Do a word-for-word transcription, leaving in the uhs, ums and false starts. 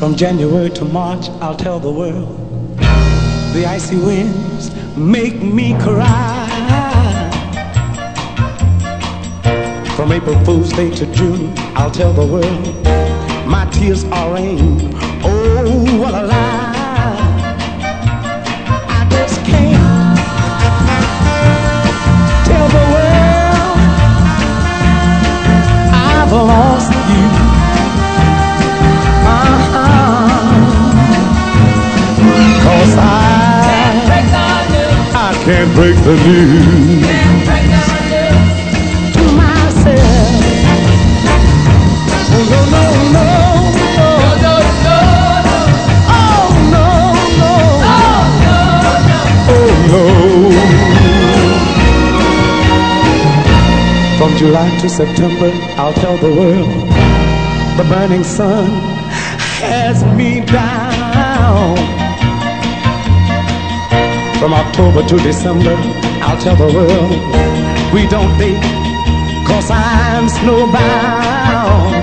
From January to March, I'll tell the world. The icy winds make me cry. From April Fool's Day to June, I'll tell the world. My tears are rain. Oh, what a lie. I just can't tell the world I've lost you. Cause I, I can't break the news to myself. Oh no, no, no, no, no, no, oh no, no, oh no. From July to September, I'll tell the world. The burning sun has me down. From October to December, I'll tell the world. We don't date, cause I'm snowbound.